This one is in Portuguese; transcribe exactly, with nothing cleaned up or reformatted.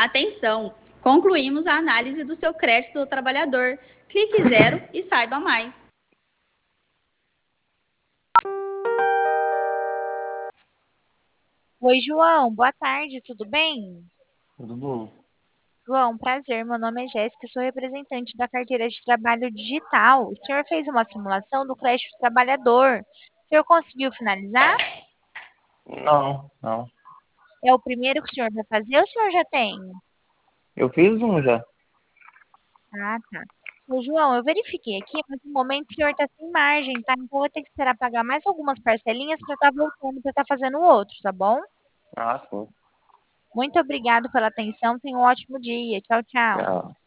Atenção! Concluímos a análise do seu crédito do trabalhador. Clique zero e saiba mais. Oi, João, boa tarde, tudo bem? Tudo bom? João, prazer, meu nome é Jéssica, sou representante da carteira de trabalho digital. O senhor fez uma simulação do crédito trabalhador. O senhor conseguiu finalizar? Não, não. É o primeiro que o senhor vai fazer ou o senhor já tem? Eu fiz um já. Ah, tá. Ô, João, eu verifiquei aqui, mas no momento o senhor está sem margem, tá? Então eu vou ter que esperar pagar mais algumas parcelinhas para estar voltando, para estar fazendo o outro, tá bom? Ah, sim. Muito obrigado pela atenção, tenha um ótimo dia. Tchau, tchau. Tchau.